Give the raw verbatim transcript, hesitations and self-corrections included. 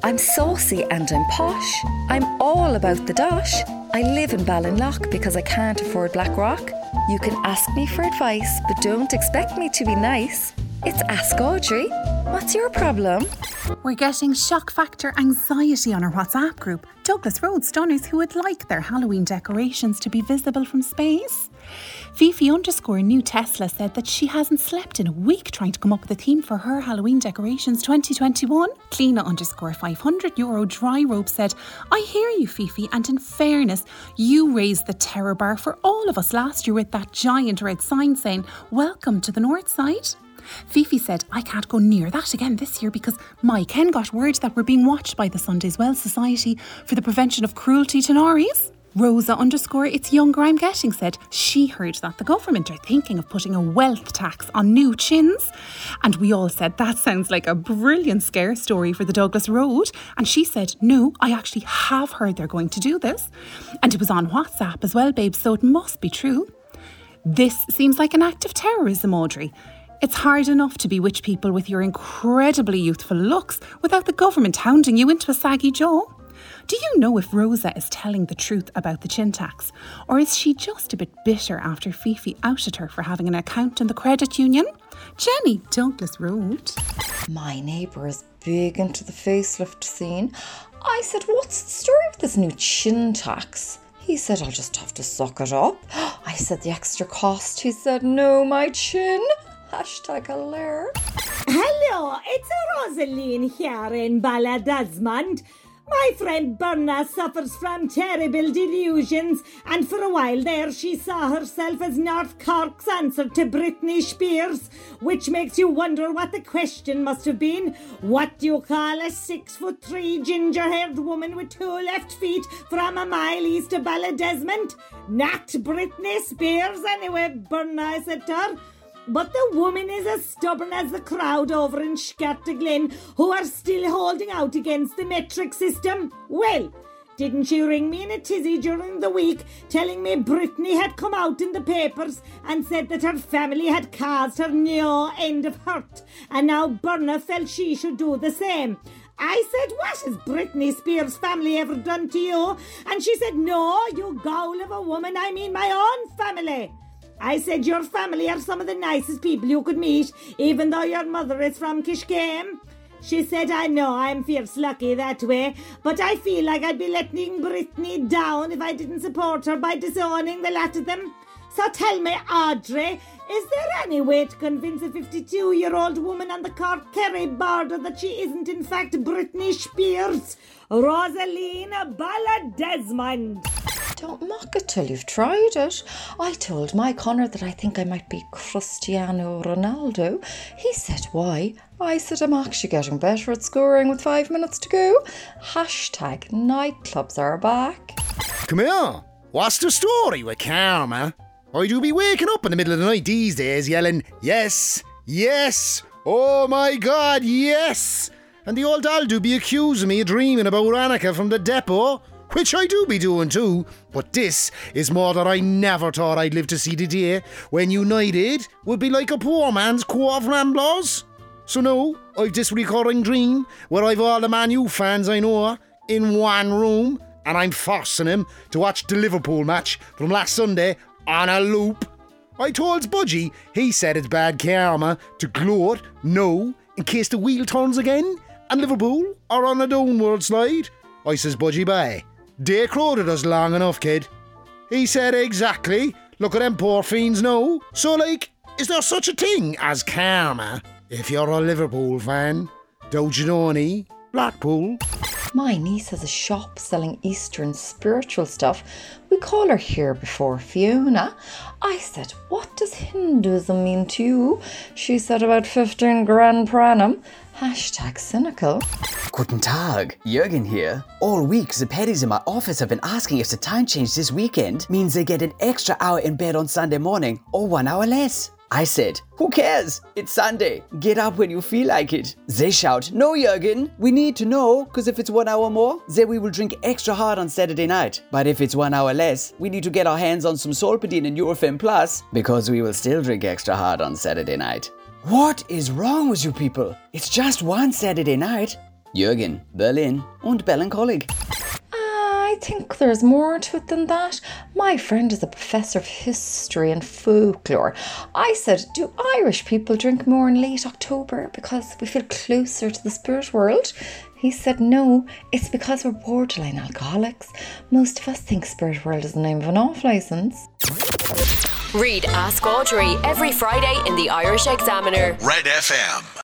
I'm saucy and I'm posh. I'm all about the dosh. I live in Ballinlough because I can't afford Blackrock. You can ask me for advice, but don't expect me to be nice. It's Ask Audrey. What's your problem? We're getting shock factor anxiety on our WhatsApp group. Douglas Road stunners who would like their Halloween decorations to be visible from space. Fifi underscore new Tesla said that she hasn't slept in a week trying to come up with a theme for her Halloween decorations twenty twenty-one. Kleena underscore five hundred euro dry rope said, I hear you, Fifi, and in fairness, you raised the terror bar for all of us last year with that giant red sign saying, welcome to the north side. Fifi said, I can't go near that again this year because my Ken got word that we're being watched by the Sundays Well Society for the prevention of cruelty to Norries. Rosa underscore it's younger I'm getting said she heard that the government are thinking of putting a wealth tax on new chins. And we all said that sounds like a brilliant scare story for the Douglas Road. And she said, no, I actually have heard they're going to do this. And it was on WhatsApp as well, babe, so it must be true. This seems like an act of terrorism, Audrey. It's hard enough to bewitch people with your incredibly youthful looks without the government hounding you into a saggy jaw. Do you know if Rosa is telling the truth about the chin tax? Or is she just a bit bitter after Fifi outed her for having an account in the credit union? Jenny, Douglas Road. My neighbour is big into the facelift scene. I said, what's the story with this new chin tax? He said, I'll just have to suck it up. I said, the extra cost. He said, no, my chin. Hashtag alert. Hello, it's Rosaline here in Balladesmond. My friend Berna suffers from terrible delusions, and for a while there she saw herself as North Cork's answer to Britney Spears, which makes you wonder what the question must have been. What do you call a six foot three ginger-haired woman with two left feet from a mile east of Balladesmond? Not Britney Spears anyway, Berna said to her. But the woman is as stubborn as the crowd over in Scartaglen who are still holding out against the metric system. Well, didn't she ring me in a tizzy during the week telling me Britney had come out in the papers and said that her family had caused her no end of hurt, and now Berna felt she should do the same. I said, what has Britney Spears' family ever done to you? And she said, no, you gowl of a woman, I mean my own family. I said, your family are some of the nicest people you could meet, even though your mother is from Kishkame. She said, I know I'm fierce lucky that way, but I feel like I'd be letting Britney down if I didn't support her by disowning the lot of them. So tell me, Audrey, is there any way to convince a fifty-two-year-old woman on the Cork Kerry border that she isn't in fact Britney Spears? Rosaline Balladesmond. Don't mock it till you've tried it. I told Mike Connor that I think I might be Cristiano Ronaldo. He said, why? I said, I'm actually getting better at scoring with five minutes to go. Hashtag nightclubs are back. Come here. What's the story with Karma? I do be waking up in the middle of the night these days yelling, yes, yes, oh my God, yes. And the old doll do be accusing me of dreaming about Annika from the depot. Which I do be doing too, but this is more that I never thought I'd live to see the day when United would be like a poor man's Cove Ramblers. So now, I've this recurring dream where I've all the Man U fans I know in one room, and I'm forcing him to watch the Liverpool match from last Sunday on a loop. I told Budgie, he said it's bad karma to gloat, no, in case the wheel turns again, and Liverpool are on a downward slide. I says, Budgie, bye. They crowded us long enough, kid. He said, exactly. Look at them poor fiends now. So, like, is there such a thing as karma if you're a Liverpool fan? Don't you know any? Blackpool. My niece has a shop selling Eastern spiritual stuff. We call her here before Fiona. I said, what does Hinduism mean to you? She said about fifteen grand per annum. Hashtag cynical. Guten Tag, Jürgen here. All week, the paddies in my office have been asking if the time change this weekend means they get an extra hour in bed on Sunday morning or one hour less. I said, who cares? It's Sunday. Get up when you feel like it. They shout, no, Jürgen, we need to know, because if it's one hour more, then we will drink extra hard on Saturday night. But if it's one hour less, we need to get our hands on some Solpadeine and Eurofem Plus, because we will still drink extra hard on Saturday night. What is wrong with you people? It's just one Saturday night. Jürgen, Berlin und Ballincollig. I think there's more to it than that. My friend is a professor of history and folklore. I said, do Irish people drink more in late October because we feel closer to the spirit world? He said, no, it's because we're borderline alcoholics. Most of us think spirit world is the name of an off licence. Read Ask Audrey every Friday in the Irish Examiner. Red F M.